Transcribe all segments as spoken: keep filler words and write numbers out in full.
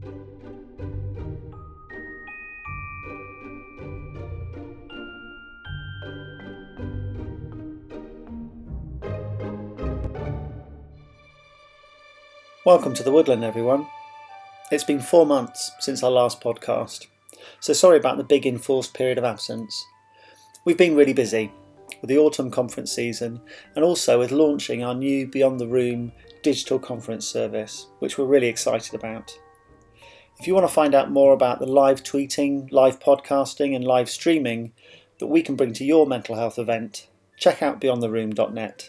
Welcome to the Woodland, everyone. It's been four months since our last podcast, so sorry about the big enforced period of absence. We've been really busy with the autumn conference season and also with launching our new Beyond the Room digital conference service, which we're really excited about. If you want to find out more about the live tweeting, live podcasting and live streaming that we can bring to your mental health event, check out beyond the room dot net.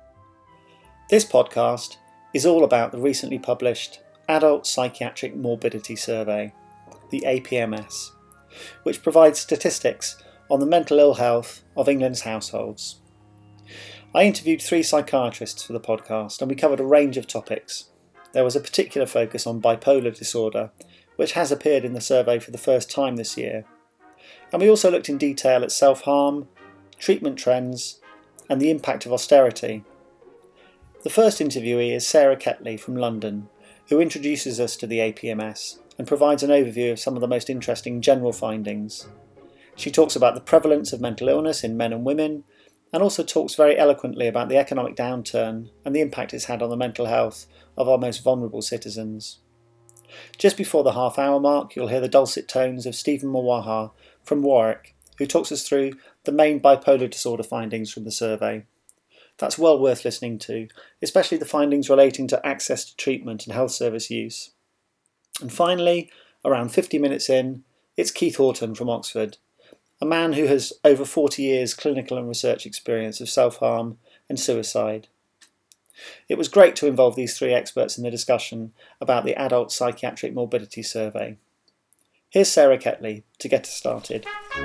This podcast is all about the recently published Adult Psychiatric Morbidity Survey, the A P M S, which provides statistics on the mental ill health of England's households. I interviewed three psychiatrists for the podcast and we covered a range of topics. There was a particular focus on bipolar disorder, which has appeared in the survey for the first time this year. And we also looked in detail at self-harm, treatment trends, and the impact of austerity. The first interviewee is Sarah Ketley from London, who introduces us to the A P M S and provides an overview of some of the most interesting general findings. She talks about the prevalence of mental illness in men and women, and also talks very eloquently about the economic downturn and the impact it's had on the mental health of our most vulnerable citizens. Just before the half hour mark, you'll hear the dulcet tones of Stephen Mawaha from Warwick, who talks us through the main bipolar disorder findings from the survey. That's well worth listening to, especially the findings relating to access to treatment and health service use. And finally, around fifty minutes in, it's Keith Horton from Oxford, a man who has over forty years clinical and research experience of self-harm and suicide. It was great to involve these three experts in the discussion about the Adult Psychiatric Morbidity Survey. Here's Sarah Ketley to get us started.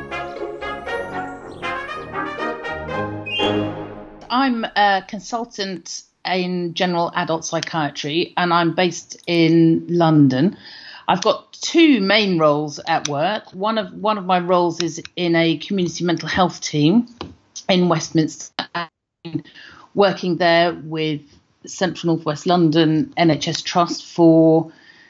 I'm a consultant in general adult psychiatry and I'm based in London. I've got two main roles at work. One of one of my roles is in a community mental health team in Westminster, and working there with Central North West London N H S Trust for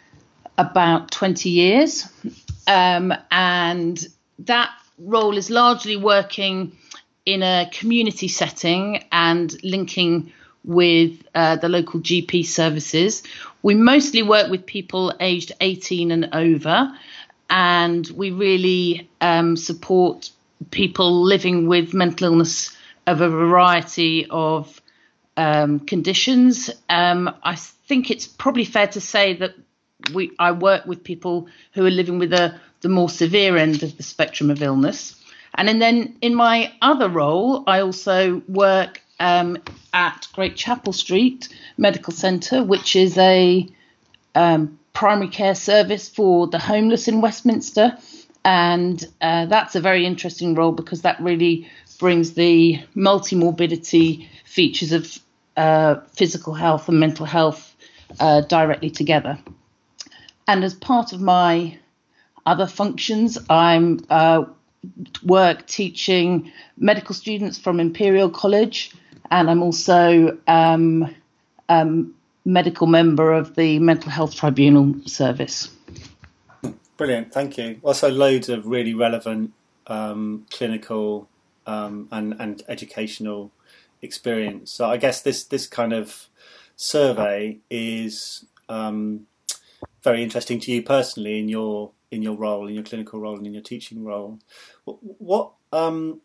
about twenty years. Um, and that role is largely working in a community setting and linking with uh, the local G P services. We mostly work with people aged eighteen and over, and we really um, support people living with mental illness of a variety of um, conditions. Um, I think it's probably fair to say that we I work with people who are living with a, the more severe end of the spectrum of illness. And then in my other role, I also work um, at Great Chapel Street Medical Centre, which is a um, primary care service for the homeless in Westminster. And uh, that's a very interesting role because that really brings the multi-morbidity features of uh, physical health and mental health uh, directly together. And as part of my other functions, I'm uh, work teaching medical students from Imperial College, and I'm also um, um, medical member of the Mental Health Tribunal Service. Brilliant, thank you. Also loads of really relevant um, clinical um, and, and educational experience. So I guess this, this kind of survey is um, very interesting to you personally in your in your role, in your clinical role and in your teaching role. What, what um,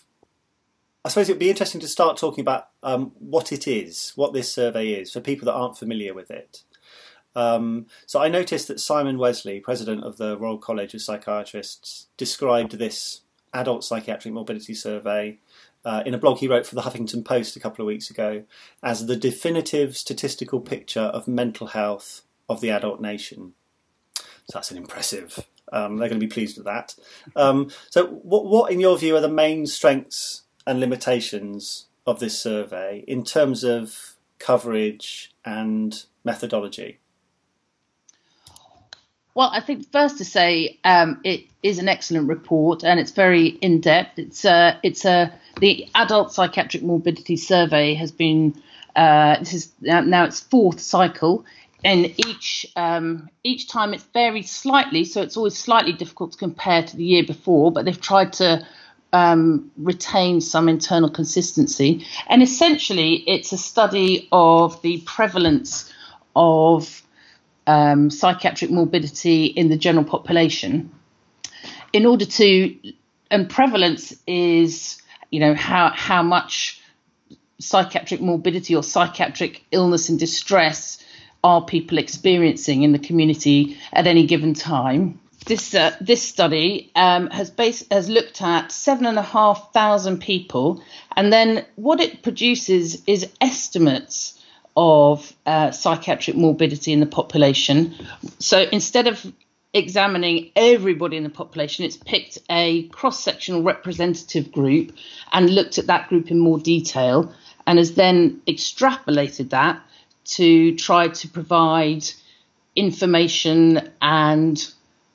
I suppose it would be interesting to start talking about um, what it is, what this survey is, for people that aren't familiar with it. Um, so I noticed that Simon Wesley, president of the Royal College of Psychiatrists, described this Adult Psychiatric Morbidity Survey uh, in a blog he wrote for the Huffington Post a couple of weeks ago as the definitive statistical picture of mental health of the adult nation. So that's an impressive. Um, they're going to be pleased with that. Um, so what, what, in your view, are the main strengths and limitations of this survey in terms of coverage and methodology? Well, I think first to say um, it is an excellent report and it's very in-depth. It's a, it's a, the Adult Psychiatric Morbidity Survey has been, uh, this is now its fourth cycle. and each um, each time it's varied slightly, so it's always slightly difficult to compare to the year before, but they've tried to um, retain some internal consistency. And essentially, it's a study of the prevalence of um, psychiatric morbidity in the general population. In order to, and prevalence is, you know, how how much psychiatric morbidity or psychiatric illness and distress are people experiencing in the community at any given time. This uh, this study um, has based, has looked at seven and a half thousand people, and then what it produces is estimates of uh, psychiatric morbidity in the population. So instead of examining everybody in the population, it's picked a cross-sectional representative group and looked at that group in more detail, and has then extrapolated that to try to provide information and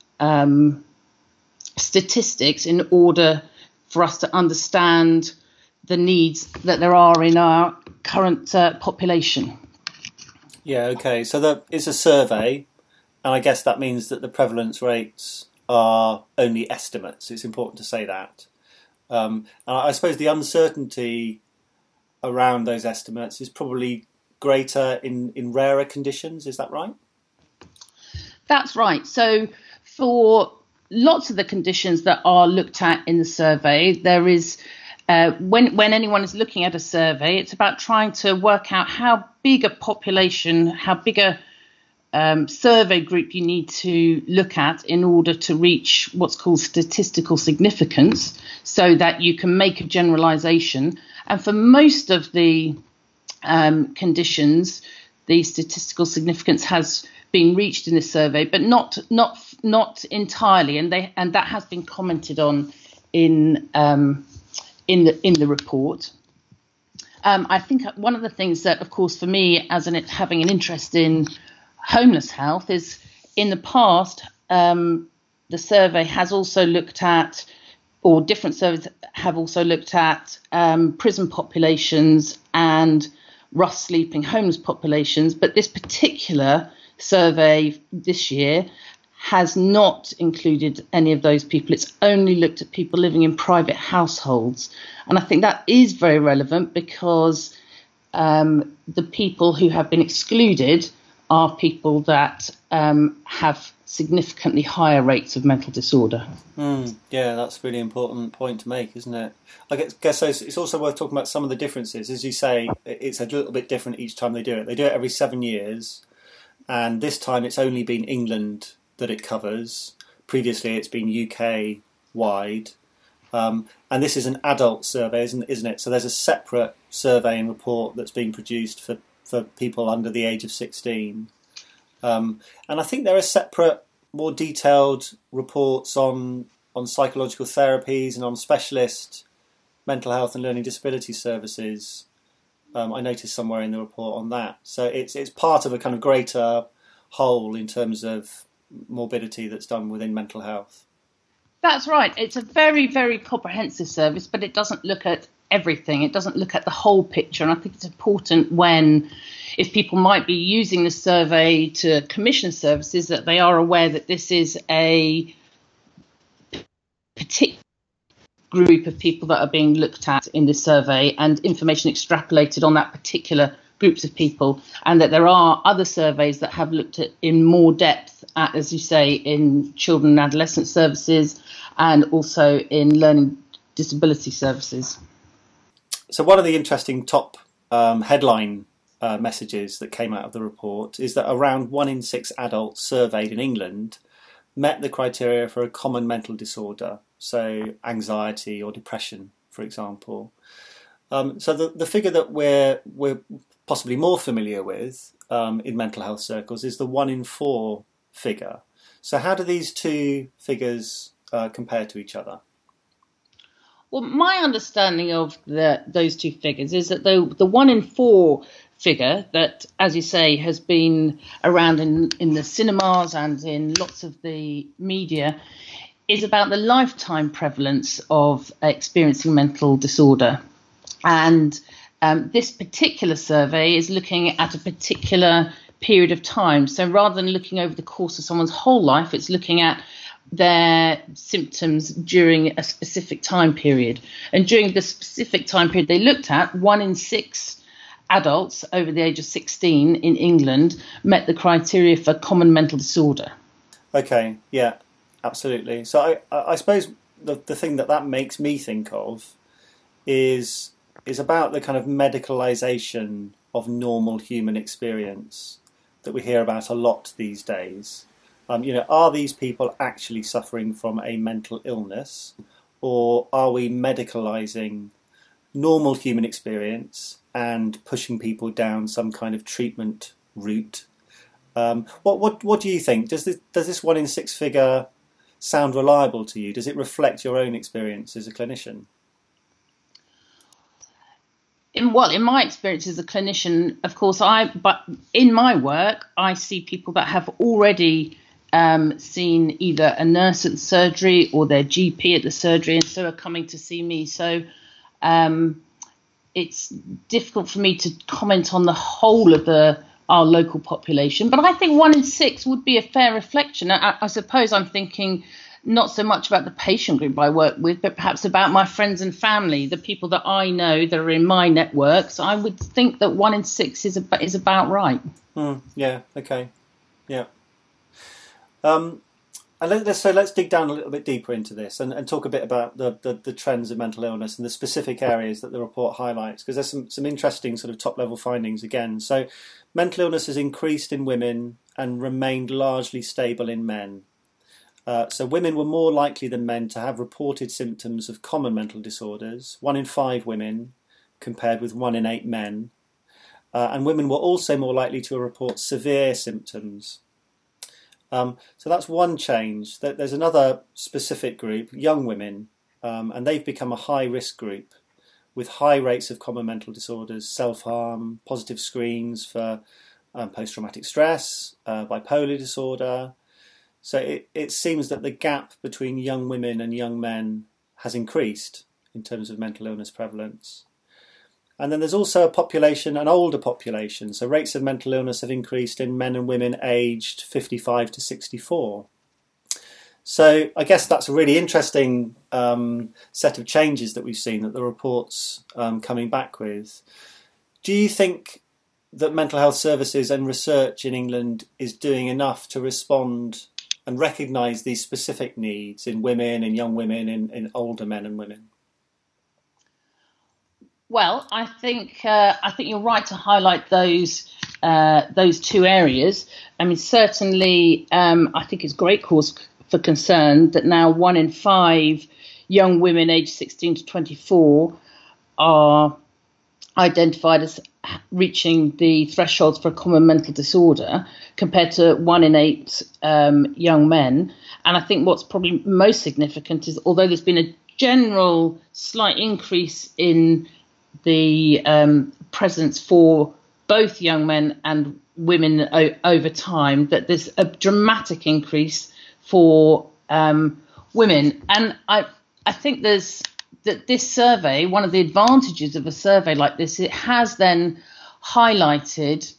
um, statistics in order for us to understand the needs that there are in our current uh, population. Yeah, okay. So the, it's a survey, and I guess that means that the prevalence rates are only estimates. It's important to say that. Um, and I suppose the uncertainty around those estimates is probably greater in, in rarer conditions. Is that right? That's right. So for lots of the conditions that are looked at in the survey, there is, uh, when, when anyone is looking at a survey, it's about trying to work out how big a population, how big a um, survey group you need to look at in order to reach what's called statistical significance, so that you can make a generalization. And for most of the um, conditions, the statistical significance has been reached in this survey, but not not not entirely, and they and that has been commented on in um, in the in the report. Um, I think one of the things that, of course, for me as an having an interest in homeless health is, in the past, um, the survey has also looked at, or different surveys have also looked at um, prison populations and rough sleeping homeless populations, but this particular survey this year has not included any of those people. It's only looked at people living in private households. And I think that is very relevant, because um, the people who have been excluded are people that um, have significantly higher rates of mental disorder. Mm, yeah, that's a really important point to make, isn't it? I guess, guess it's also worth talking about some of the differences. As you say, it's a little bit different each time they do it. They do it every seven years, and this time it's only been England that it covers. Previously it's been U K wide. Um, and this is an adult survey, isn't, isn't it? So there's a separate survey and report that's being produced for, for people under the age of sixteen. Um, and I think there are separate, more detailed reports on on psychological therapies and on specialist mental health and learning disability services. Um, I noticed somewhere in the report on that. So it's it's part of a kind of greater whole in terms of morbidity that's done within mental health. That's right. It's a very, very comprehensive service, but it doesn't look at everything. It doesn't look at the whole picture. And I think it's important when, if people might be using the survey to commission services, that they are aware that this is a particular group of people that are being looked at in this survey, and information extrapolated on that particular groups of people, and that there are other surveys that have looked at in more depth at, as you say, in children and adolescent services and also in learning disability services. So one of the interesting top um, headline uh, messages that came out of the report is that around one in six adults surveyed in England met the criteria for a common mental disorder, so anxiety or depression, for example. Um, so the, the figure that we're we're possibly more familiar with um, in mental health circles is the one in four figure. So how do these two figures uh, compare to each other? Well, my understanding of the, those two figures is that the, the one in four figure that, as you say, has been around in, in the cinemas and in lots of the media is about the lifetime prevalence of experiencing mental disorder. And um, this particular survey is looking at a particular period of time. So rather than looking over the course of someone's whole life, it's looking at their symptoms during a specific time period. And during the specific time period they looked at, one in six adults over the age of sixteen in England met the criteria for common mental disorder. Okay, yeah, absolutely. So I, I suppose the, the thing that that makes me think of is is about the kind of medicalisation of normal human experience that we hear about a lot these days. Um, you know, are these people actually suffering from a mental illness, or are we medicalising normal human experience and pushing people down some kind of treatment route? Um, what what what do you think? Does this does this one in six figure sound reliable to you? Does it reflect your own experience as a clinician? In, well, in my experience as a clinician, of course, I but in my work, I see people that have already um, seen either a nurse at the surgery or their G P at the surgery, and so are coming to see me. So um, it's difficult for me to comment on the whole of the our local population, but I think one in six would be a fair reflection. I, I suppose I'm thinking not so much about the patient group I work with, but perhaps about my friends and family, the people that I know that are in my networks. I would think that one in six is about, is about right. Mm, yeah. Okay. Yeah. Um, and let, let's so let's dig down a little bit deeper into this and, and talk a bit about the, the, the trends of mental illness and the specific areas that the report highlights, because there's some, some interesting sort of top level findings again. So mental illness has increased in women and remained largely stable in men. Uh, so women were more likely than men to have reported symptoms of common mental disorders, one in five women compared with one in eight men. Uh, and women were also more likely to report severe symptoms. Um, so that's one change. There's another specific group, young women, um, and they've become a high-risk group with high rates of common mental disorders, self-harm, positive screens for um, post-traumatic stress, uh, bipolar disorder. So it, it seems that the gap between young women and young men has increased in terms of mental illness prevalence. And then there's also a population, an older population. So rates of mental illness have increased in men and women aged fifty-five to sixty-four. So I guess that's a really interesting um, set of changes that we've seen that the report's um, coming back with. Do you think that mental health services and research in England is doing enough to respond and recognise these specific needs in women, in young women, in, in older men and women? Well, I think uh, I think you're right to highlight those uh, those two areas. I mean, certainly, um, I think it's great cause for concern that now one in five young women aged sixteen to twenty-four are identified as reaching the thresholds for a common mental disorder, compared to one in eight um, young men. And I think what's probably most significant is, although there's been a general slight increase in the um, presence for both young men and women o- over time, that there's a dramatic increase for um, women. And I, I think there's that this survey, one of the advantages of a survey like this, it has then highlighted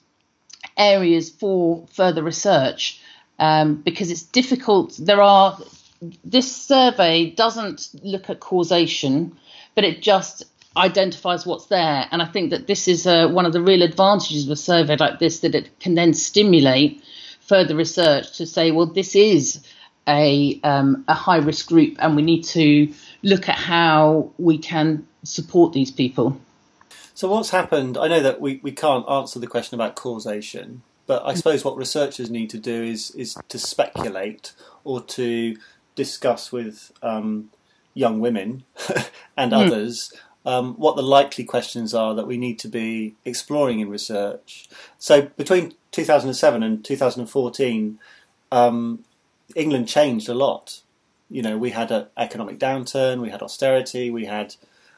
areas for further research, um, because it's difficult. There are, this survey doesn't look at causation, but it just identifies what's there. And I think that this is uh, one of the real advantages of a survey like this, that it can then stimulate further research to say, well, this is a um, a high risk group, and we need to look at how we can support these people. So what's happened? I know that we, we can't answer the question about causation, but I suppose what researchers need to do is is to speculate or to discuss with um, young women and mm. others um, what the likely questions are that we need to be exploring in research. So between two thousand seven and two thousand fourteen, um, England changed a lot. You know, we had an economic downturn, we had austerity, we had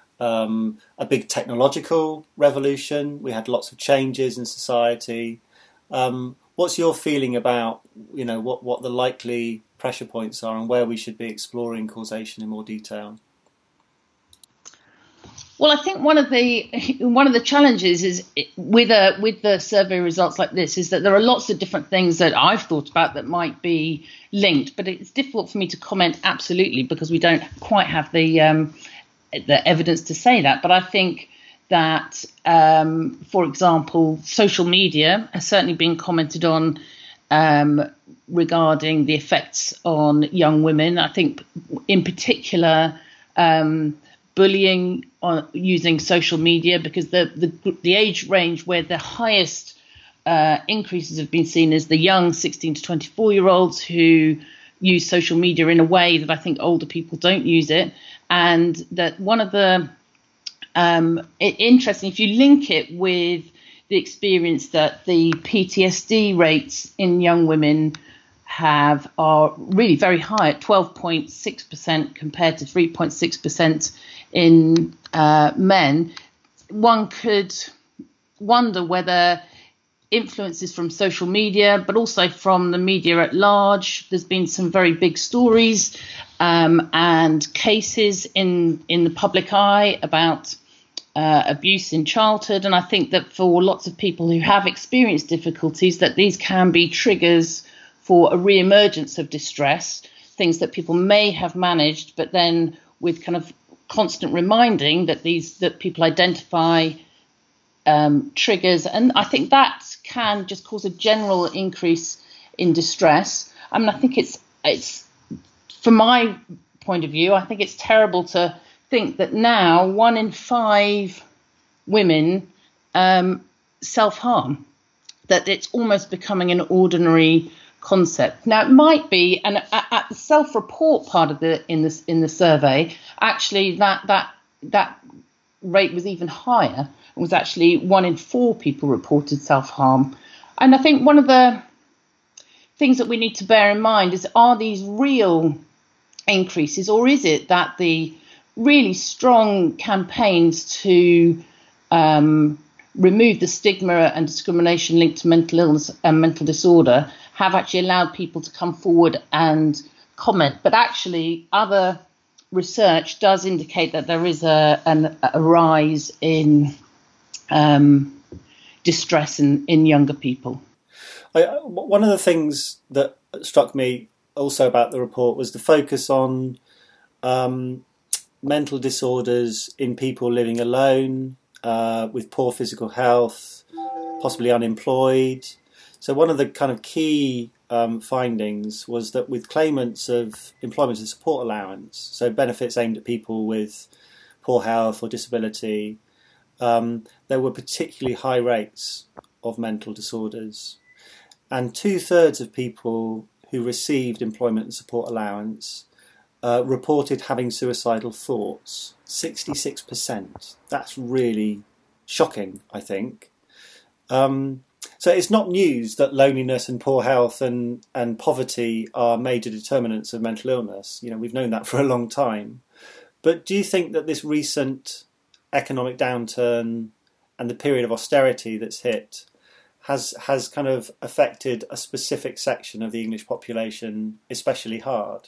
um, a big technological revolution, we had lots of changes in society. Um, what's your feeling about, you know, what, what the likely pressure points are and where we should be exploring causation in more detail? Well, I think one of the one of the challenges is with a with the survey results like this is that there are lots of different things that I've thought about that might be linked, but it's difficult for me to comment absolutely because we don't quite have the um, the evidence to say that. But I think that, um, for example, social media has certainly been commented on um, regarding the effects on young women. I think, in particular, um, bullying on using social media, because the, the the age range where the highest uh, increases have been seen is the young sixteen to twenty-four year olds who use social media in a way that I think older people don't use it. And that one of the um, it, interesting, if you link it with the experience that the P T S D rates in young women have are really very high at twelve point six percent compared to three point six percent in uh, men, one could wonder whether influences from social media, but also from the media at large. There's been some very big stories um, and cases in, in the public eye about uh, abuse in childhood. And I think that for lots of people who have experienced difficulties, that these can be triggers for a re-emergence of distress, things that people may have managed, but then with kind of constant reminding that these that people identify um, triggers, and I think that can just cause a general increase in distress. I mean, I think it's it's from my point of view, I think it's terrible to think that now one in five women um, self-harm, that it's almost becoming an ordinary concept. Now, it might be, and at, at the self-report part of the in this in the survey, actually that that that rate was even higher. It was actually one in four people reported self-harm. And I think one of the things that we need to bear in mind is, are these real increases, or is it that the really strong campaigns to um, remove the stigma and discrimination linked to mental illness and mental disorder have actually allowed people to come forward and comment? But actually, other research does indicate that there is a, an, a rise in um, distress in, in younger people. I, one of the things that struck me also about the report was the focus on um, mental disorders in people living alone, uh, with poor physical health, possibly unemployed. So one of the kind of key um, findings was that with claimants of employment and support allowance, so benefits aimed at people with poor health or disability, um, there were particularly high rates of mental disorders. And two-thirds of people who received employment and support allowance uh, reported having suicidal thoughts. sixty-six percent. That's really shocking, I think. Um, so it's not news that loneliness and poor health and, and poverty are major determinants of mental illness. You know, we've known that for a long time. But do you think that this recent economic downturn and the period of austerity that's hit has has kind of affected a specific section of the English population especially hard?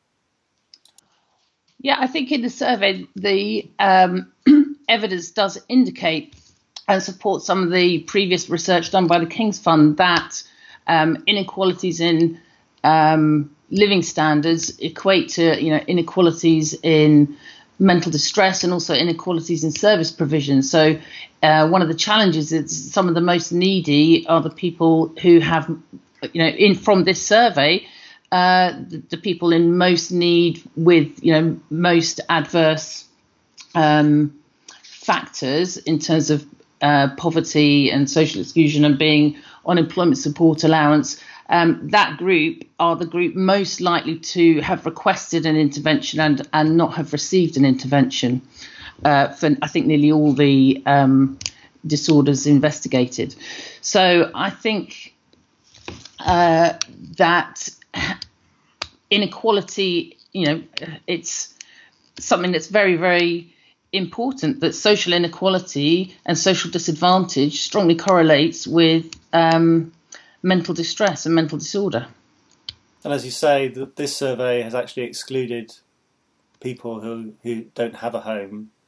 Yeah, I think in the survey, the um, evidence does indicate and support some of the previous research done by the King's Fund that um, inequalities in um, living standards equate to, you know, inequalities in mental distress and also inequalities in service provision. So uh, one of the challenges is some of the most needy are the people who have, you know, in from this survey, uh, the, the people in most need with, you know, most adverse um, factors in terms of uh, poverty and social exclusion and being on employment support allowance. Um, that group are the group most likely to have requested an intervention and, and not have received an intervention uh, for, I think, nearly all the um, disorders investigated. So I think uh, that inequality, you know, it's something that's very, very important, that social inequality and social disadvantage strongly correlates with um, mental distress and mental disorder. And as you say, that this survey has actually excluded people who, who don't have a home.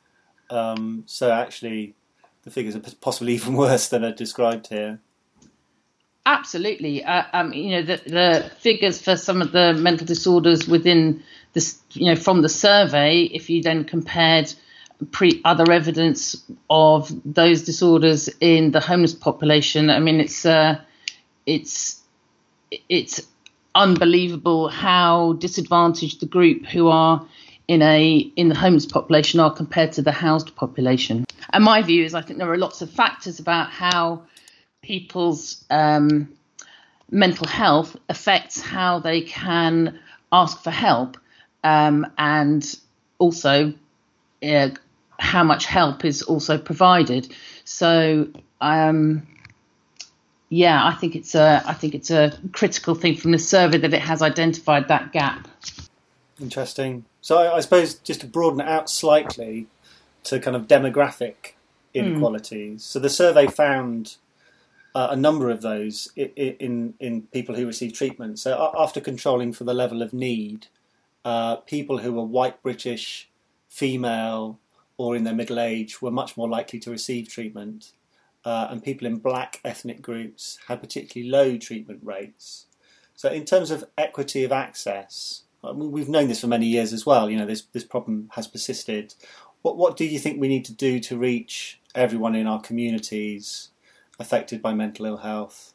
Um, so actually, the figures are possibly even worse than are described here. Absolutely. Uh, um, you know, the, the figures for some of the mental disorders within this, you know, from the survey, if you then compared pre other evidence of those disorders in the homeless population, I mean, it's uh, it's it's unbelievable how disadvantaged the group who are in a in the homeless population are compared to the housed population. And my view is, I think there are lots of factors about how people's um, mental health affects how they can ask for help, um, and also uh, how much help is also provided. So, um, yeah, I think it's a I think it's a critical thing from the survey that it has identified that gap. Interesting. So I, I suppose just to broaden it out slightly to kind of demographic inequalities. Mm. So the survey found Uh, a number of those in, in in people who receive treatment. So after controlling for the level of need, uh, people who were white British, female, or in their middle age were much more likely to receive treatment, uh, and people in black ethnic groups had particularly low treatment rates. So in terms of equity of access, I mean, we've known this for many years as well. You know, this this problem has persisted. What what do you think we need to do to reach everyone in our communities affected by mental ill health?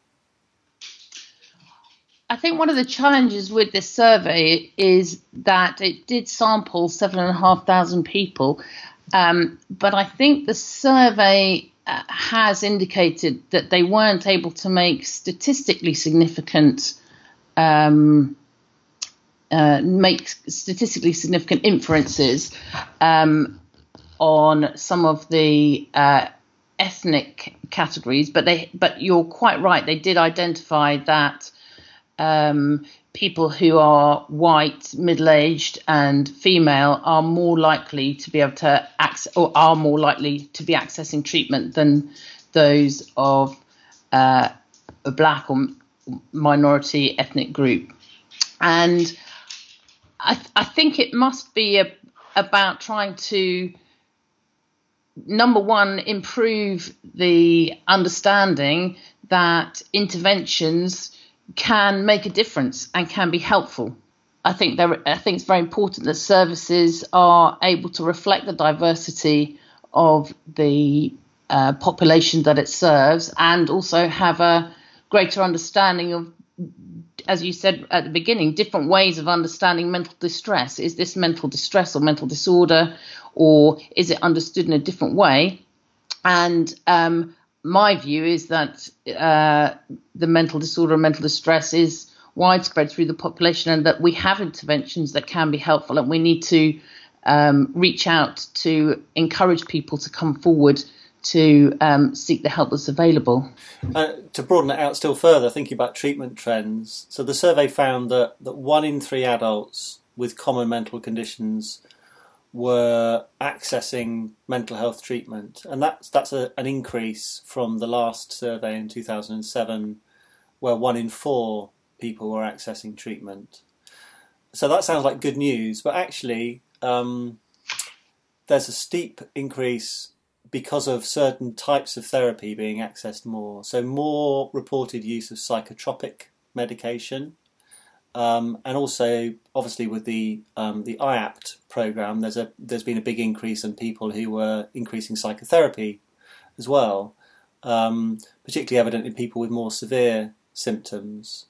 I think one of the challenges with this survey is that it did sample seven and a half thousand people, um, but I think the survey uh, has indicated that they weren't able to make statistically significant um, uh, make statistically significant inferences um, on some of the uh, ethnic categories, but they but you're quite right. They did identify that um, people who are white, middle-aged, and female are more likely to be able to access, or are more likely to be accessing treatment than those of uh, a black or minority ethnic group. And I, I think it must be a, about trying to, number one, improve the understanding that interventions can make a difference and can be helpful. I think there, I think it's very important that services are able to reflect the diversity of the uh, population that it serves, and also have a greater understanding of, as you said at the beginning, different ways of understanding mental distress. Is this mental distress or mental disorder, or is it understood in a different way? And um, my view is that uh, the mental disorder and mental distress is widespread through the population, and that we have interventions that can be helpful, and we need to um, reach out to encourage people to come forward to um, seek the help that's available. Uh, to broaden it out still further, thinking about treatment trends, so the survey found that, that one in three adults with common mental conditions were accessing mental health treatment, and that's that's a, an increase from the last survey in two thousand seven, where one in four people were accessing treatment. So that sounds like good news, but actually um, there's a steep increase because of certain types of therapy being accessed more. So more reported use of psychotropic medication. Um, and also, obviously, with the um, the I A P T program, there's a there's been a big increase in people who were increasing psychotherapy as well, um, particularly evident in people with more severe symptoms.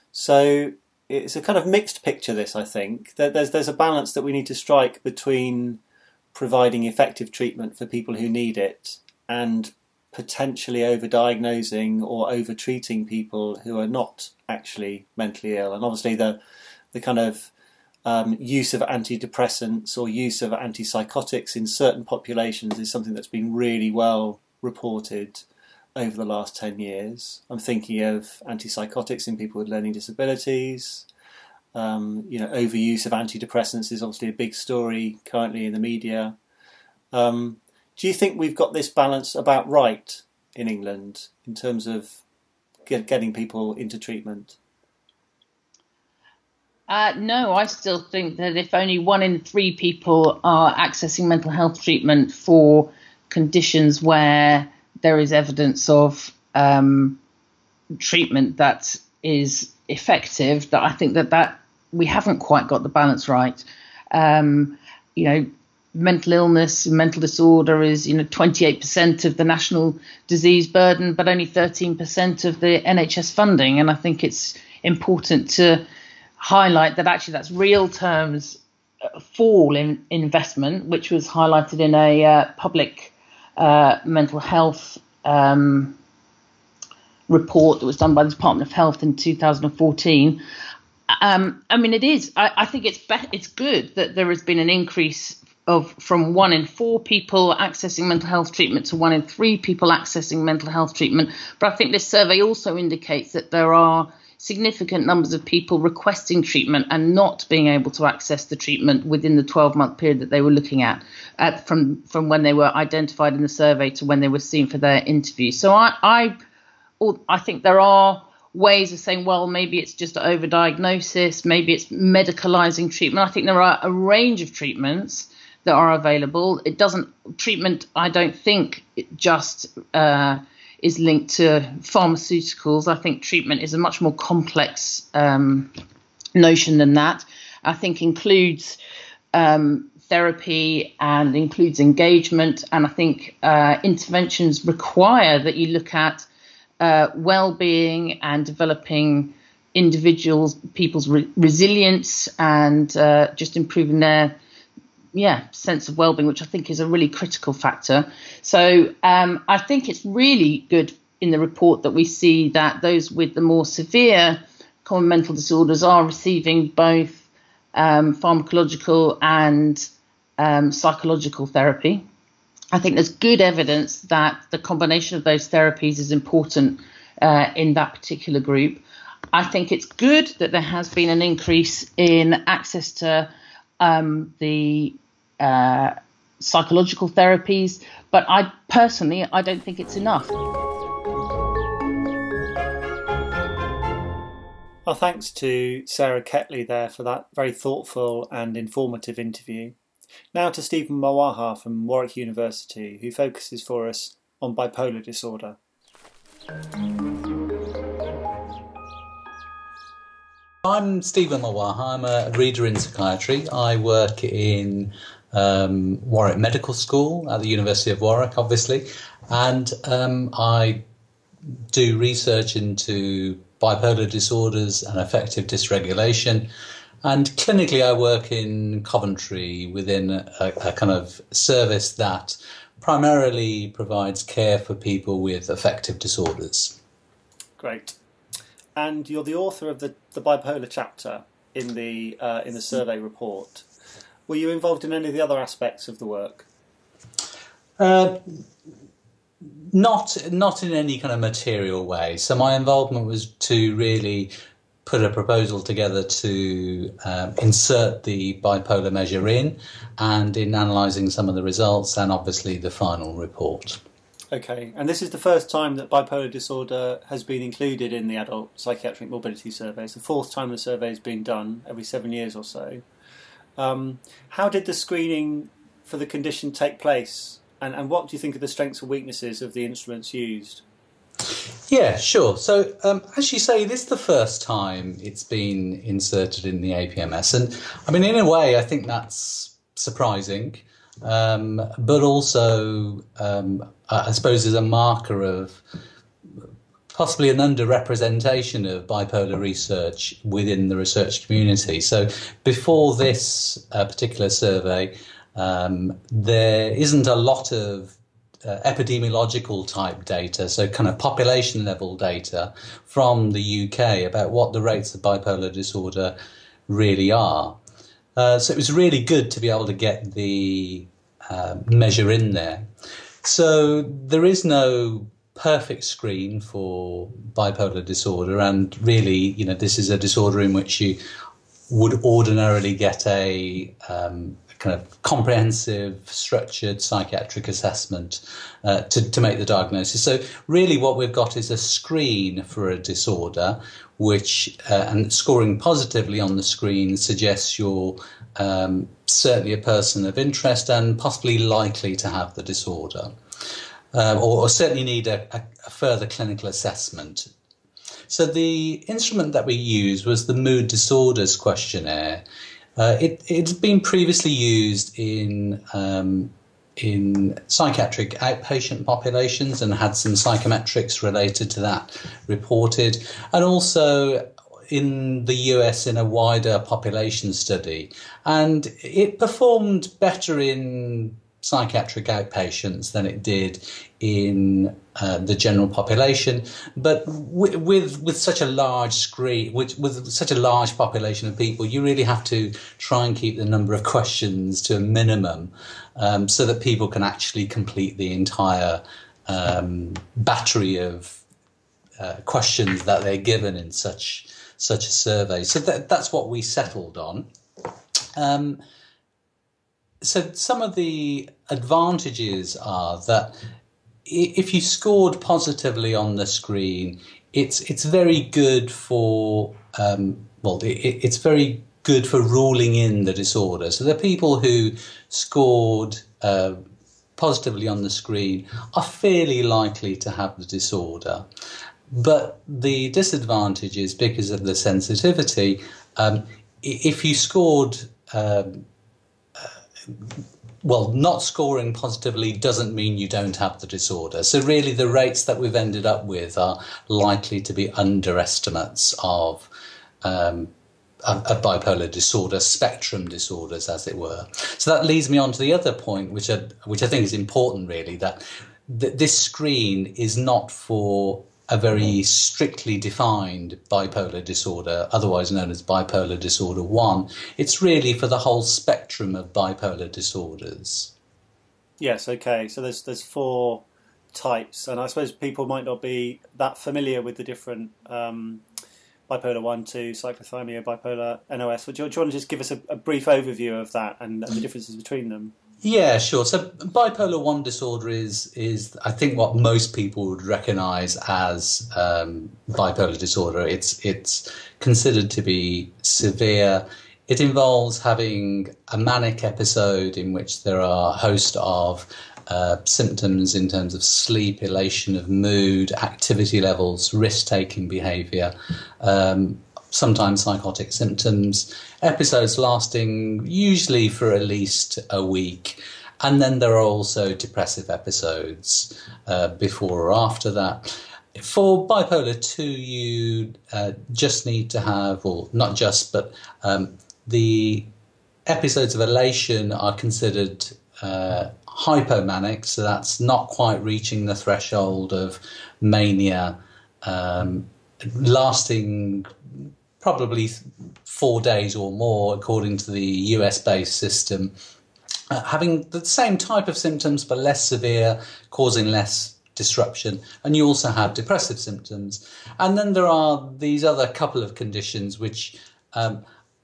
So it's a kind of mixed picture. This, I think, there's there's a balance that we need to strike between providing effective treatment for people who need it and potentially over-diagnosing or over-treating people who are not actually mentally ill. And obviously the the kind of um, use of antidepressants or use of antipsychotics in certain populations is something that's been really well reported over the last ten years. I'm thinking of antipsychotics in people with learning disabilities. Um, you know, overuse of antidepressants is obviously a big story currently in the media. Um, do you think we've got this balance about right in England in terms of get, getting people into treatment? Uh, no, I still think that if only one in three people are accessing mental health treatment for conditions where there is evidence of um, treatment that is effective, that I think that, that we haven't quite got the balance right. Um, you know, mental illness, mental disorder is, you know, twenty-eight percent of the national disease burden, but only thirteen percent of the N H S funding. And I think it's important to highlight that actually that's real terms fall in investment, which was highlighted in a uh, public uh, mental health um, report that was done by the Department of Health in two thousand fourteen. Um, I mean, it is. I, I think it's be- it's good that there has been an increase of from one in four people accessing mental health treatment to one in three people accessing mental health treatment. But I think this survey also indicates that there are significant numbers of people requesting treatment and not being able to access the treatment within the twelve-month period that they were looking at, at from, from when they were identified in the survey to when they were seen for their interview. So I, I, I think there are ways of saying, well, maybe it's just overdiagnosis, maybe it's medicalising treatment. I think there are a range of treatments that are available. It doesn't, treatment, I don't think it just uh, is linked to pharmaceuticals. I think treatment is a much more complex um, notion than that. I think includes um, therapy and includes engagement. And I think uh, interventions require that you look at uh, well-being and developing individuals, people's re- resilience and uh, just improving their yeah, sense of well-being, which I think is a really critical factor. So um, I think it's really good in the report that we see that those with the more severe common mental disorders are receiving both um, pharmacological and um, psychological therapy. I think there's good evidence that the combination of those therapies is important uh, in that particular group. I think it's good that there has been an increase in access to Um, the uh, psychological therapies, but I personally, I don't think it's enough. Our thanks to Sarah Ketley there for that very thoughtful and informative interview. Now to Stephen Mawaha from Warwick University, who focuses for us on bipolar disorder. I'm Stephen Mawaha. I'm a reader in psychiatry. I work in um, Warwick Medical School at the University of Warwick, obviously, and um, I do research into bipolar disorders and affective dysregulation. And clinically, I work in Coventry within a, a kind of service that primarily provides care for people with affective disorders. Great. And you're the author of the, the bipolar chapter in the uh, in the survey report. Were you involved in any of the other aspects of the work? Uh, not not in any kind of material way. So my involvement was to really put a proposal together to um, insert the bipolar measure in, and in analysing some of the results and obviously the final report. Okay, and this is the first time that bipolar disorder has been included in the adult psychiatric morbidity survey. It's the fourth time the survey has been done, every seven years or so. Um, how did the screening for the condition take place? And, and what do you think are the strengths and weaknesses of the instruments used? Yeah, sure. So, um, as you say, this is the first time it's been inserted in the A P M S. And, I mean, in a way, I think that's surprising. Um, but also, um, I suppose, is a marker of possibly an underrepresentation of bipolar research within the research community. So before this uh, particular survey, um, there isn't a lot of uh, epidemiological type data, so kind of population level data from the U K about what the rates of bipolar disorder really are. Uh, so it was really good to be able to get the uh, measure in there. So there is no perfect screen for bipolar disorder, and really, you know, this is a disorder in which you would ordinarily get a um, kind of comprehensive, structured psychiatric assessment uh, to, to make the diagnosis. So really what we've got is a screen for a disorder which uh, and scoring positively on the screen suggests you're um, certainly a person of interest and possibly likely to have the disorder, uh, or, or certainly need a, a, a further clinical assessment. So the instrument that we used was the Mood Disorders Questionnaire. Uh, it it's been previously used in um, in psychiatric outpatient populations and had some psychometrics related to that reported, and also in the U S in a wider population study. And it performed better in psychiatric outpatients than it did in uh, the general population, but with, with with such a large screen, with, with such a large population of people, you really have to try and keep the number of questions to a minimum, um, so that people can actually complete the entire um, battery of uh, questions that they're given in such such a survey. So that, that's what we settled on. Um, So some of the advantages are that if you scored positively on the screen, it's it's very good for um, well, it, it's very good for ruling in the disorder. So the people who scored uh, positively on the screen are fairly likely to have the disorder. But the disadvantage is because of the sensitivity. Um, if you scored um, Well, not scoring positively doesn't mean you don't have the disorder. So really the rates that we've ended up with are likely to be underestimates of um, a, a bipolar disorder, spectrum disorders, as it were. So that leads me on to the other point, which I, which I think is important, really, that th- this screen is not for a very strictly defined bipolar disorder, otherwise known as bipolar disorder one. It's really for the whole spectrum of bipolar disorders. Yes, okay. So there's there's four types, and I suppose people might not be that familiar with the different um, bipolar one, two, cyclothymia, bipolar N O S. Do you, do you want to just give us a, a brief overview of that and, and the differences between them? Yeah, sure. So bipolar one disorder is, is I think, what most people would recognise as um, bipolar disorder. It's it's considered to be severe. It involves having a manic episode in which there are a host of uh, symptoms in terms of sleep, elation of mood, activity levels, risk-taking behaviour, um, sometimes psychotic symptoms, episodes lasting usually for at least a week. And then there are also depressive episodes uh, before or after that. For bipolar two, you uh, just need to have, or not just, but um, the episodes of elation are considered uh, hypomanic, so that's not quite reaching the threshold of mania, um, lasting probably four days or more, according to the U S-based system, uh, having the same type of symptoms but less severe, causing less disruption. And you also have depressive symptoms. And then there are these other couple of conditions which um,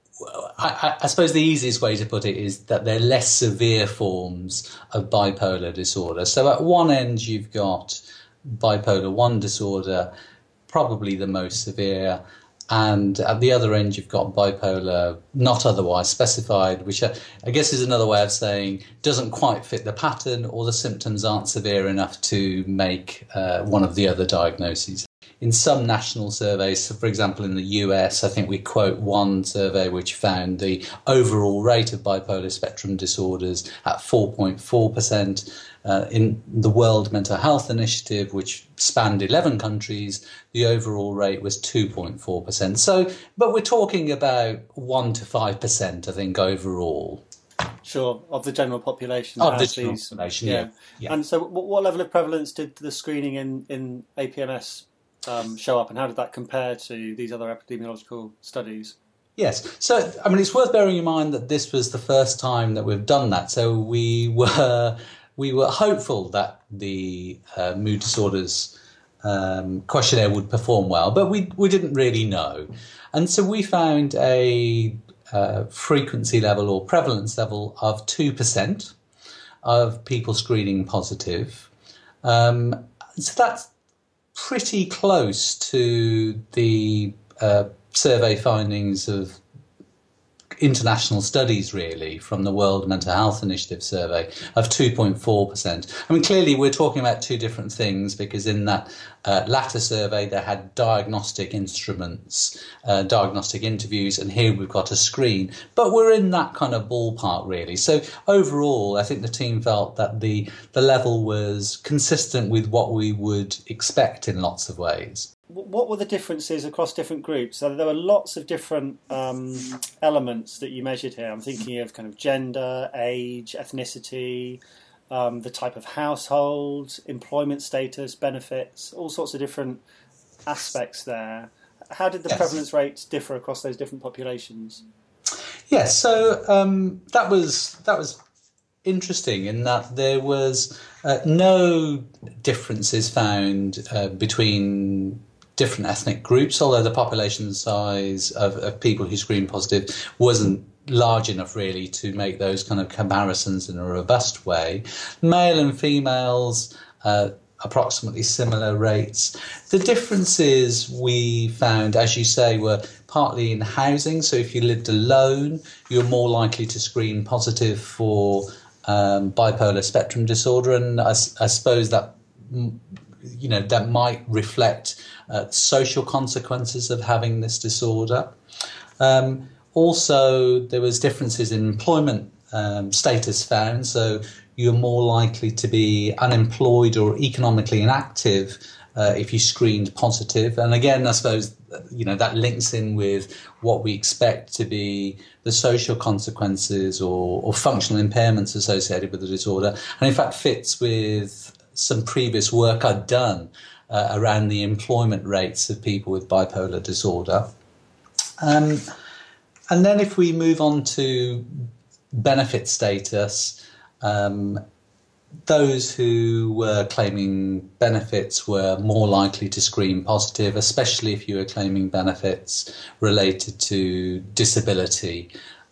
I, I suppose the easiest way to put it is that they're less severe forms of bipolar disorder. So at one end you've got bipolar one disorder, probably the most severe, and at the other end you've got bipolar not otherwise specified, which I, I guess is another way of saying doesn't quite fit the pattern, or the symptoms aren't severe enough to make uh, one of the other diagnoses. In some national surveys, so for example in the U S, I think we quote one survey which found the overall rate of bipolar spectrum disorders at four point four percent. Uh, in the World Mental Health Initiative, which spanned eleven countries, the overall rate was two point four percent. So, but we're talking about one to five percent, I think, overall. Sure, of the general population. Of the general these, population, yeah. yeah. yeah. And so what, what level of prevalence did the screening in, in A P M S um, show up, and how did that compare to these other epidemiological studies? Yes. So, I mean, it's worth bearing in mind that this was the first time that we've done that. So we were... We were hopeful that the uh, mood disorders um, questionnaire would perform well, but we we didn't really know. And so we found a uh, frequency level or prevalence level of two percent of people screening positive. Um, so that's pretty close to the uh, survey findings of international studies, really, from the World Mental Health Initiative survey of two point four percent. I mean, clearly we're talking about two different things, because in that uh, latter survey they had diagnostic instruments, uh, diagnostic interviews, and here we've got a screen. But we're in that kind of ballpark, really. So overall, I think the team felt that the, the level was consistent with what we would expect in lots of ways. What were the differences across different groups? So there were lots of different um, elements that you measured here. I'm thinking of kind of gender, age, ethnicity, um, the type of household, employment status, benefits, all sorts of different aspects there. How did the yes. prevalence rates differ across those different populations? Yes, so um, that was that was interesting in that there was uh, no differences found uh, between different ethnic groups, although the population size of, of people who screened positive wasn't large enough really to make those kind of comparisons in a robust way. Male and females, uh, approximately similar rates. The differences we found, as you say, were partly in housing. So if you lived alone, you're more likely to screen positive for um, bipolar spectrum disorder, and I, I suppose that you know that might reflect uh, social consequences of having this disorder. Um, also, there was differences in employment um, status found, so you're more likely to be unemployed or economically inactive uh, if you screened positive. And again, I suppose you know that links in with what we expect to be the social consequences or, or functional impairments associated with the disorder, and in fact fits with some previous work I'd done uh, around the employment rates of people with bipolar disorder. Um, and then if we move on to benefit status, um, those who were claiming benefits were more likely to screen positive, especially if you were claiming benefits related to disability.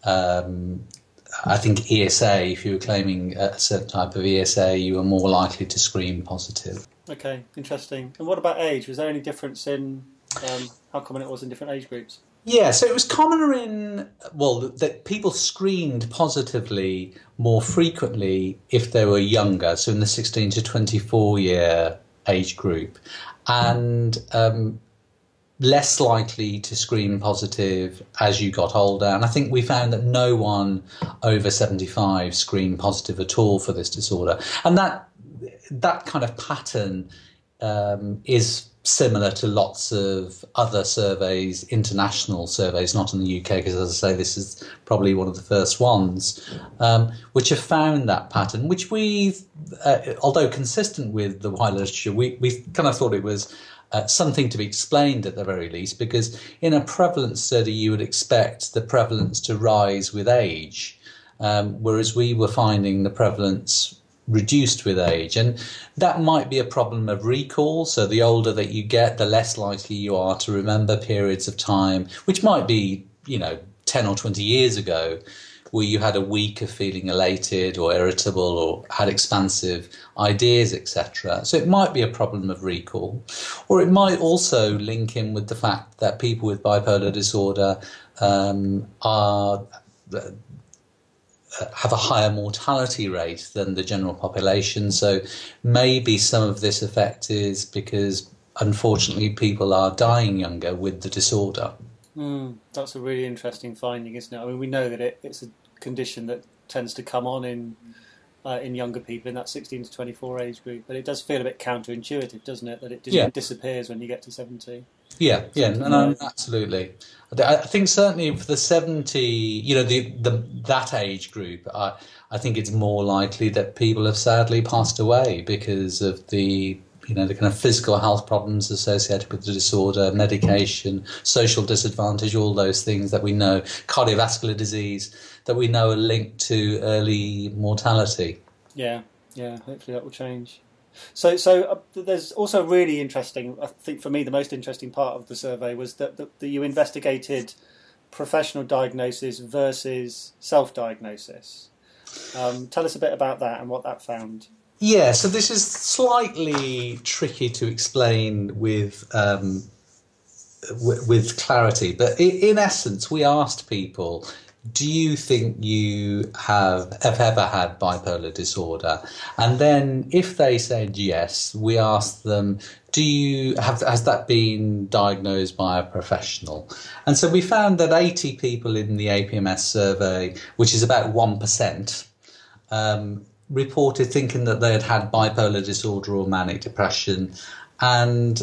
Um, I think E S A, if you were claiming a certain type of E S A, you were more likely to screen positive. Okay, interesting. And what about age? Was there any difference in um, how common it was in different age groups? Yeah, so it was commoner in, well, that people screened positively more frequently if they were younger, so in the sixteen to twenty-four year age group, and um, less likely to screen positive as you got older. And I think we found that no one over seventy-five screened positive at all for this disorder. And that that kind of pattern um, is similar to lots of other surveys, international surveys, not in the U K, because as I say, this is probably one of the first ones, um, which have found that pattern, which we, uh, although consistent with the wider literature, we, we kind of thought it was uh, something to be explained at the very least, because in a prevalence study, you would expect the prevalence to rise with age, um, whereas we were finding the prevalence reduced with age, and that might be a problem of recall. So the older that you get, the less likely you are to remember periods of time, which might be, you know, ten or twenty years ago, where you had a week of feeling elated or irritable or had expansive ideas, et cetera. So it might be a problem of recall, or it might also link in with the fact that people with bipolar disorder um, are have a higher mortality rate than the general population. So maybe some of this effect is because, unfortunately, people are dying younger with the disorder. Mm, that's a really interesting finding, isn't it? I mean, we know that it, it's a condition that tends to come on in uh, in younger people in that sixteen to twenty-four age group, but it does feel a bit counterintuitive, doesn't it, that it just yeah. disappears when you get to seventy? Yeah, yeah, no, no, absolutely. I think certainly for the seventy, you know, the, the that age group, I, I think it's more likely that people have sadly passed away because of the, you know, the kind of physical health problems associated with the disorder, medication, social disadvantage, all those things that we know, cardiovascular disease, that we know are linked to early mortality. Yeah, yeah, hopefully that will change. So, so uh, there's also really interesting, I think for me the most interesting part of the survey was that, that, that you investigated professional diagnosis versus self-diagnosis. Um, tell us a bit about that and what that found. Yeah, so this is slightly tricky to explain with um, w- with clarity. But in essence, we asked people, do you think you have, have ever had bipolar disorder? And then if they said yes, we asked them, do you have, has that been diagnosed by a professional? And so we found that eighty people in the A P M S survey, which is about one percent, um, reported thinking that they had had bipolar disorder or manic depression. And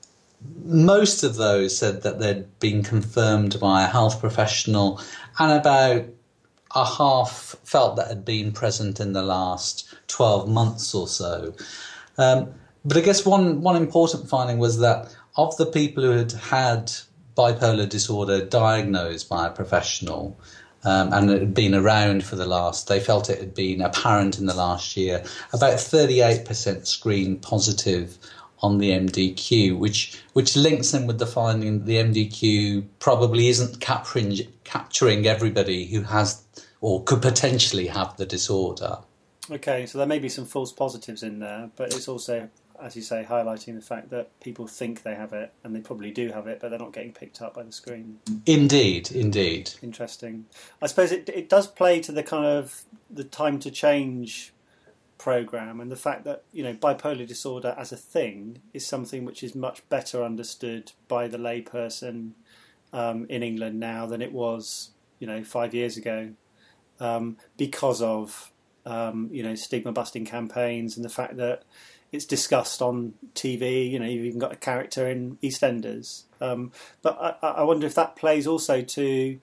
most of those said that they'd been confirmed by a health professional, and about a half felt that had been present in the last twelve months or so. Um, but I guess one, one important finding was that of the people who had had bipolar disorder diagnosed by a professional, um, and it had been around for the last, they felt it had been apparent in the last year, about thirty-eight percent screened positive on the M D Q, which which links in with the finding that the M D Q probably isn't capturing capturing everybody who has or could potentially have the disorder. Okay, so there may be some false positives in there, but it's also, as you say, highlighting the fact that people think they have it, and they probably do have it, but they're not getting picked up by the screen. Indeed, indeed. Interesting. I suppose it it does play to the kind of the time to change program, and the fact that, you know, bipolar disorder as a thing is something which is much better understood by the layperson um, in England now than it was, you know, five years ago, um, because of um, you know, stigma busting campaigns and the fact that it's discussed on T V. You know, you've even got a character in EastEnders. Um, but I, I wonder if that plays also to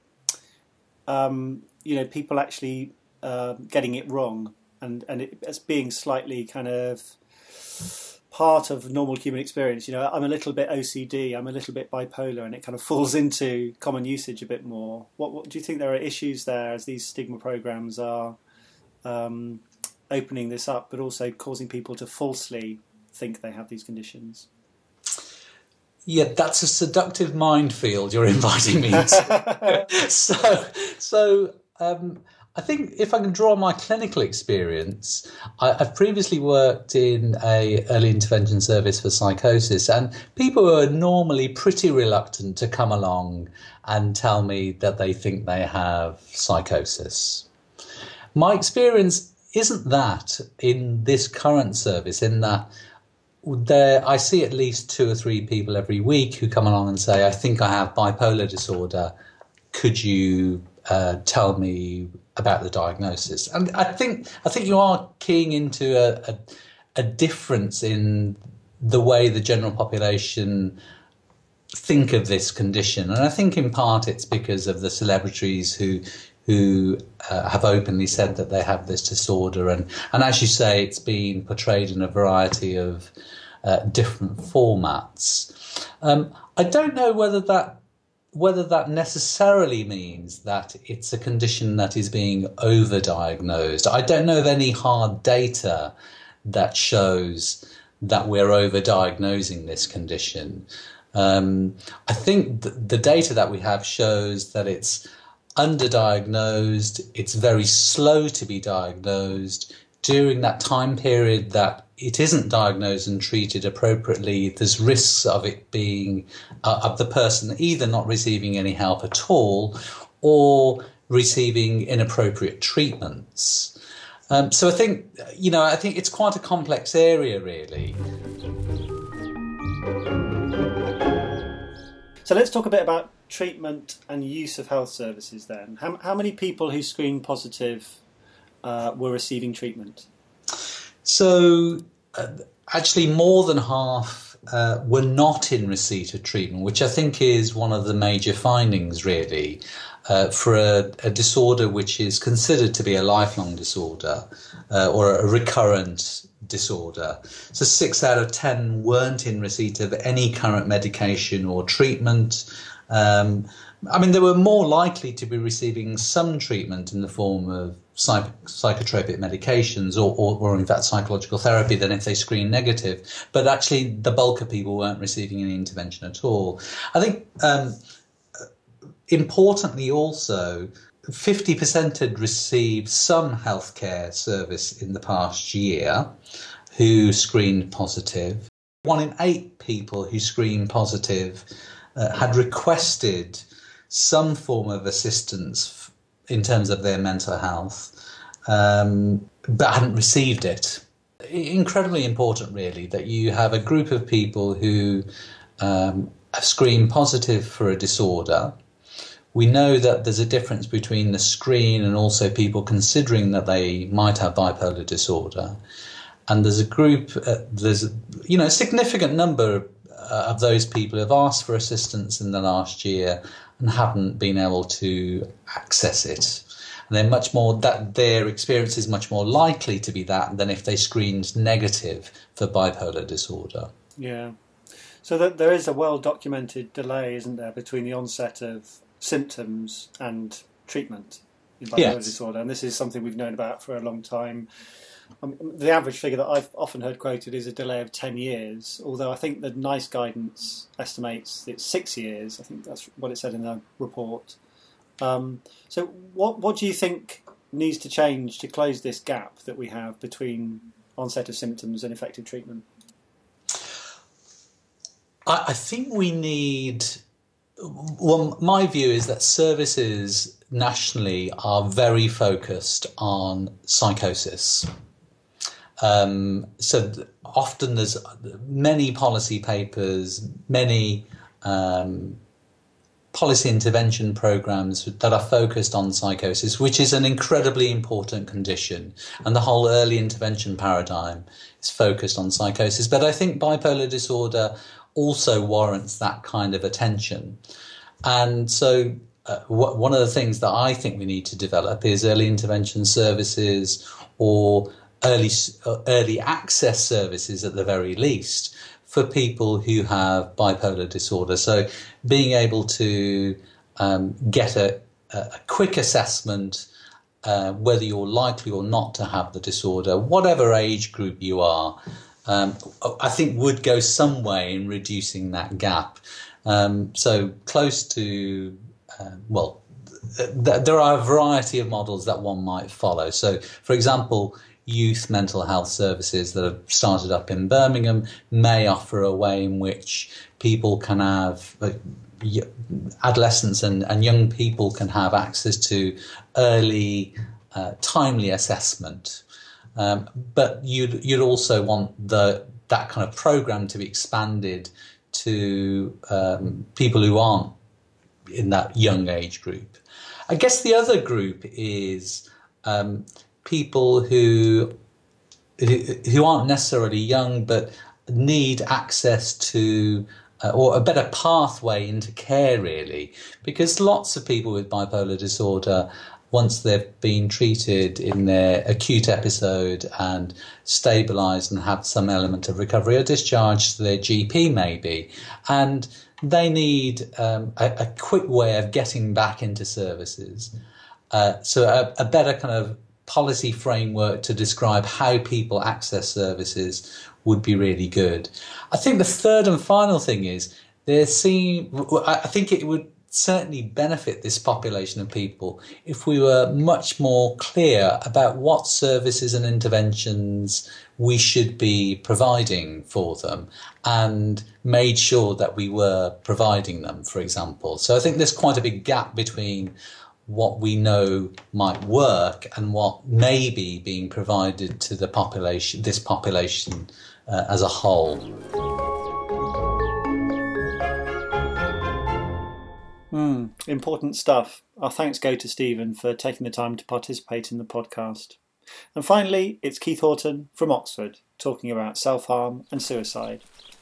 um, you know, people actually uh, getting it wrong. And and it, as being slightly kind of part of normal human experience. You know, I'm a little bit O C D, I'm a little bit bipolar, and it kind of falls into common usage a bit more. What, what do you think there are issues there as these stigma programs are um, opening this up, but also causing people to falsely think they have these conditions? Yeah, that's a seductive minefield you're inviting me into. so, so. Um, I think if I can draw on my clinical experience, I, I've previously worked in a early intervention service for psychosis, and people are normally pretty reluctant to come along and tell me that they think they have psychosis. My experience isn't that in this current service, in that there I see at least two or three people every week who come along and say, I think I have bipolar disorder. Could you uh, tell me about the diagnosis? And I think I think you are keying into a, a, a difference in the way the general population think of this condition, and I think in part it's because of the celebrities who who uh, have openly said that they have this disorder, and and as you say, it's been portrayed in a variety of uh, different formats. Um, I don't know whether that. whether that necessarily means that it's a condition that is being overdiagnosed. I don't know of any hard data that shows that we're overdiagnosing this condition. Um, I think th- the data that we have shows that it's underdiagnosed, it's very slow to be diagnosed. During that time period that it isn't diagnosed and treated appropriately, there's risks of it being, uh, of the person either not receiving any help at all or receiving inappropriate treatments. Um, so I think, you know, I think it's quite a complex area, really. So let's talk a bit about treatment and use of health services then. How, how many people who screen positive uh, were receiving treatment? So uh, actually more than half uh, were not in receipt of treatment, which I think is one of the major findings, really, uh, for a, a disorder which is considered to be a lifelong disorder uh, or a recurrent disorder. So six out of ten weren't in receipt of any current medication or treatment. Um, I mean, they were more likely to be receiving some treatment in the form of psych- psychotropic medications or, or, or, in fact, psychological therapy than if they screened negative. But actually, the bulk of people weren't receiving any intervention at all. I think, um, importantly also, fifty percent had received some healthcare service in the past year who screened positive. One in eight people who screened positive uh, had requested some form of assistance f- in terms of their mental health, um, but hadn't received it. Incredibly important, really, that you have a group of people who um, have screened positive for a disorder. We know that there's a difference between the screen and also people considering that they might have bipolar disorder. And there's a group, uh, there's you know a significant number uh, of those people who have asked for assistance in the last year and haven't been able to access it. And they're much more that their experience is much more likely to be that than if they screened negative for bipolar disorder. Yeah. So that there is a well-documented delay, isn't there, between the onset of symptoms and treatment in bipolar Yes. disorder, and this is something we've known about for a long time. Um, the average figure that I've often heard quoted is a delay of ten years, although I think the NICE guidance estimates it's six years. I think that's what it said in the report. Um, so what what do you think needs to change to close this gap that we have between onset of symptoms and effective treatment? I, I think we need... Well, my view is that services nationally are very focused on psychosis. Um, so th- often there's many policy papers, many um, policy intervention programs that are focused on psychosis, which is an incredibly important condition. And the whole early intervention paradigm is focused on psychosis. But I think bipolar disorder also warrants that kind of attention. And so uh, w- one of the things that I think we need to develop is early intervention services or early uh, early access services at the very least for people who have bipolar disorder. So being able to um, get a, a quick assessment, uh, whether you're likely or not to have the disorder, whatever age group you are, um, I think would go some way in reducing that gap. Um, so close to, uh, well, th- th- there are a variety of models that one might follow. So, for example, youth mental health services that have started up in Birmingham may offer a way in which people can have, uh, adolescents and, and young people can have access to early, uh, timely assessment. Um, but you'd you'd also want the that kind of program to be expanded to um, people who aren't in that young age group. I guess the other group is um, people who, who who aren't necessarily young but need access to uh, or a better pathway into care, really, because lots of people with bipolar disorder, once they've been treated in their acute episode and stabilised and have some element of recovery, are discharged to their G P maybe, and they need um, a, a quick way of getting back into services. Uh, so a, a better kind of policy framework to describe how people access services would be really good. I think the third and final thing is there seem. I think it would certainly benefit this population of people if we were much more clear about what services and interventions we should be providing for them and made sure that we were providing them, for example. So I think there's quite a big gap between what we know might work and what may be being provided to the population, this population uh, as a whole. Mm, important stuff. Our thanks go to Stephen for taking the time to participate in the podcast. And finally, it's Keith Horton from Oxford talking about self-harm and suicide.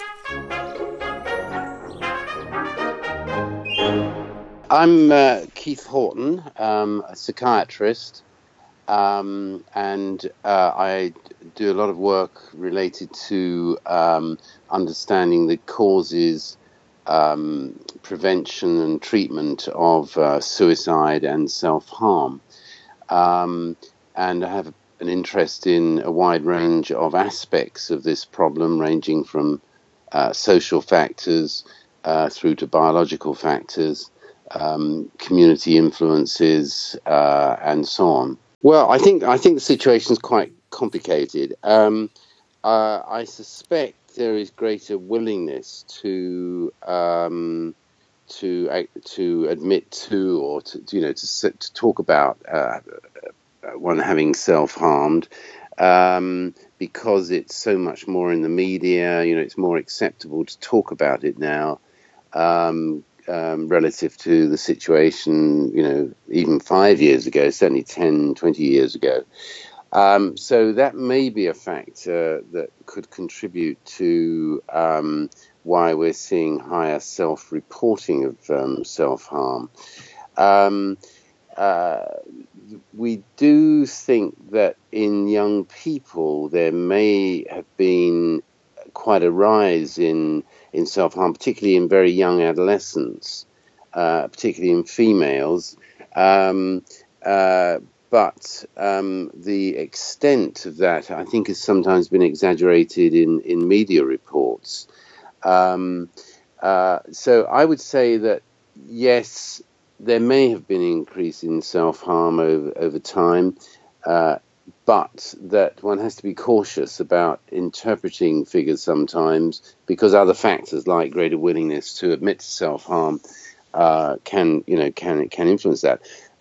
I'm uh, Keith Horton, um, a psychiatrist, um, and uh, I do a lot of work related to um, understanding the causes, um, prevention and treatment of uh, suicide and self-harm. Um, and I have an interest in a wide range of aspects of this problem, ranging from uh, social factors uh, through to biological factors, um, community influences, uh, and so on. Well, I think I think the situation is quite complicated. Um, uh, I suspect there is greater willingness to um, to to admit to or to you know to, to talk about uh, one having self-harmed, um, because it's so much more in the media. You know, it's more acceptable to talk about it now, um, um, relative to the situation, you know, even five years ago, certainly ten, twenty years ago. Um, so that may be a factor that could contribute to um, why we're seeing higher self-reporting of um, self-harm. Um, uh, we do think that in young people there may have been quite a rise in, in self-harm, particularly in very young adolescents, uh, particularly in females. Um, uh, But um, the extent of that, I think, has sometimes been exaggerated in, in media reports. Um, uh, so I would say that, yes, there may have been an increase in self-harm over, over time, uh, but that one has to be cautious about interpreting figures sometimes, because other factors like greater willingness to admit to self-harm uh, can, you know, can can influence that.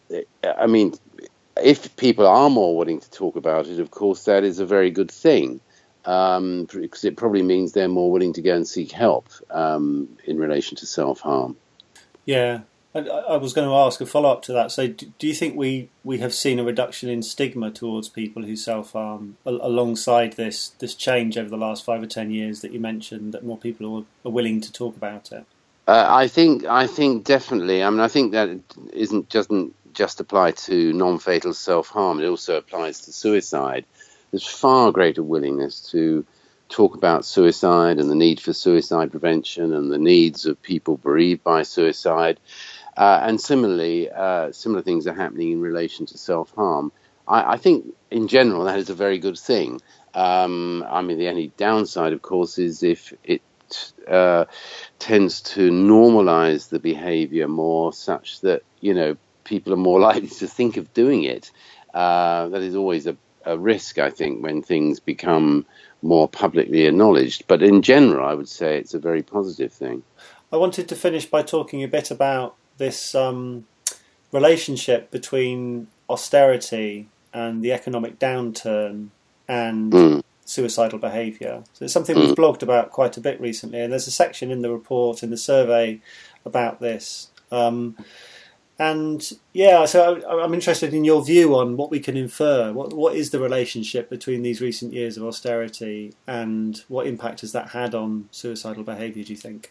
I mean, if people are more willing to talk about it, of course, that is a very good thing, um, because it probably means they're more willing to go and seek help um, in relation to self-harm. Yeah, I, I was going to ask a follow-up to that. So do, do you think we, we have seen a reduction in stigma towards people who self-harm a, alongside this this change over the last five or ten years that you mentioned, that more people are, are willing to talk about it? Uh, I think I think definitely. I mean, I think that it isn't doesn't just apply to non-fatal self-harm. It also applies to suicide. There's far greater willingness to talk about suicide and the need for suicide prevention and the needs of people bereaved by suicide. Uh, and similarly, uh, similar things are happening in relation to self-harm. I, I think, in general, that is a very good thing. Um, I mean, the only downside, of course, is if it uh, tends to normalize the behavior more, such that, you know, people are more likely to think of doing it. Uh, that is always a, a risk, I think, when things become more publicly acknowledged. But in general, I would say it's a very positive thing. I wanted to finish by talking a bit about this um, relationship between austerity and the economic downturn and mm. suicidal behaviour. So it's something mm. we've blogged about quite a bit recently, and there's a section in the report, in the survey, about this. Um, And yeah, so I'm interested in your view on what we can infer. What what is the relationship between these recent years of austerity, and what impact has that had on suicidal behaviour, do you think?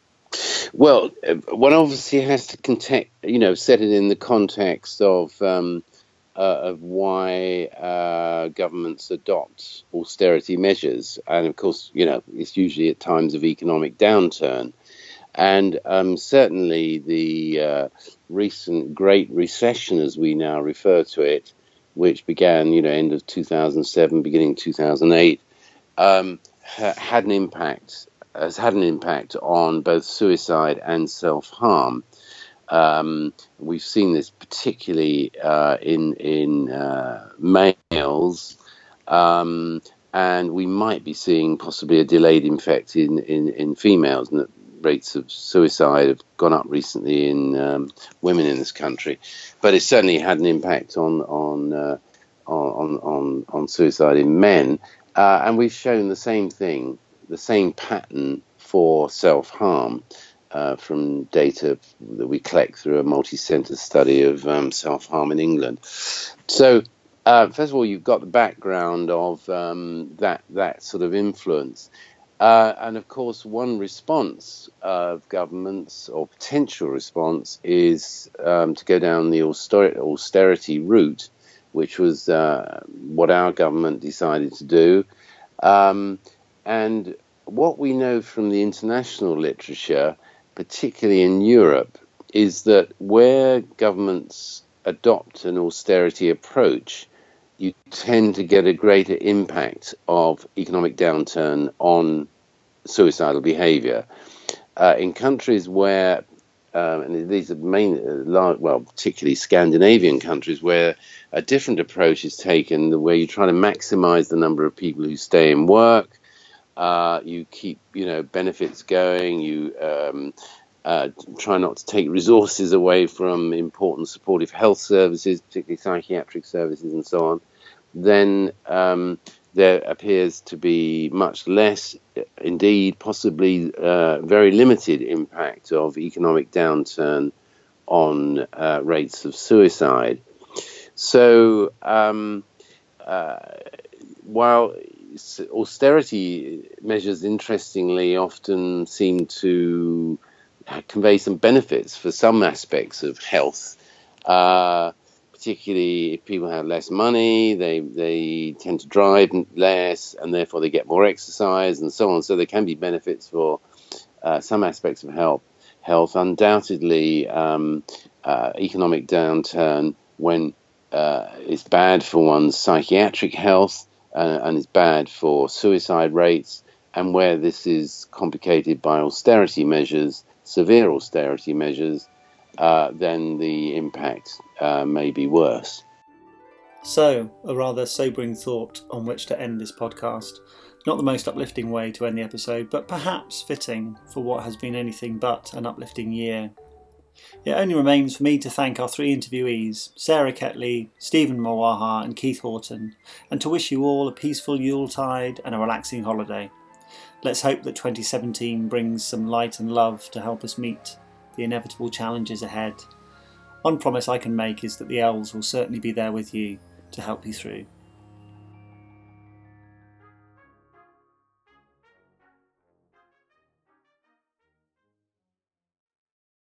Well, one obviously has to context, you know, set it in the context of um, uh, of why uh, governments adopt austerity measures, and of course, you know, it's usually at times of economic downturn. And um, certainly the uh, recent Great Recession, as we now refer to it, which began, you know, end of two thousand seven, beginning two thousand eight, um, ha- had an impact, has had an impact on both suicide and self-harm. Um, we've seen this particularly uh, in in uh, males, um, and we might be seeing possibly a delayed effect in in, in females. And rates of suicide have gone up recently in um, women in this country, but it certainly had an impact on on uh, on, on on suicide in men, uh, and we've shown the same thing, the same pattern for self-harm uh, from data that we collect through a multi-centre study of um, self-harm in England. So, uh, first of all, you've got the background of um, that that sort of influence. Uh, and of course, one response of governments, or potential response, is um, to go down the auster- austerity route, which was uh, what our government decided to do. Um, and what we know from the international literature, particularly in Europe, is that where governments adopt an austerity approach, you tend to get a greater impact of economic downturn on suicidal behaviour. Uh, in countries where, um, and these are main, uh, well, particularly Scandinavian countries, where a different approach is taken, where you try to maximise the number of people who stay in work, uh, you keep, you know, benefits going, you um, uh, try not to take resources away from important supportive health services, particularly psychiatric services and so on, then um, there appears to be much less, indeed possibly uh, very limited impact of economic downturn on uh, rates of suicide. So um, uh, while austerity measures, interestingly, often seem to convey some benefits for some aspects of health, uh, particularly if people have less money, they they tend to drive less, and therefore they get more exercise and so on. So there can be benefits for uh, some aspects of health. Health, undoubtedly, um, uh, economic downturn, when uh, is bad for one's psychiatric health uh, and is bad for suicide rates, and where this is complicated by austerity measures, severe austerity measures, uh, then the impact uh, may be worse. So, a rather sobering thought on which to end this podcast. Not the most uplifting way to end the episode, but perhaps fitting for what has been anything but an uplifting year. It only remains for me to thank our three interviewees, Sarah Ketley, Stephen Mawaha and Keith Horton, and to wish you all a peaceful Yuletide and a relaxing holiday. Let's hope that twenty seventeen brings some light and love to help us meet the inevitable challenges ahead. One promise I can make is that the elves will certainly be there with you to help you through.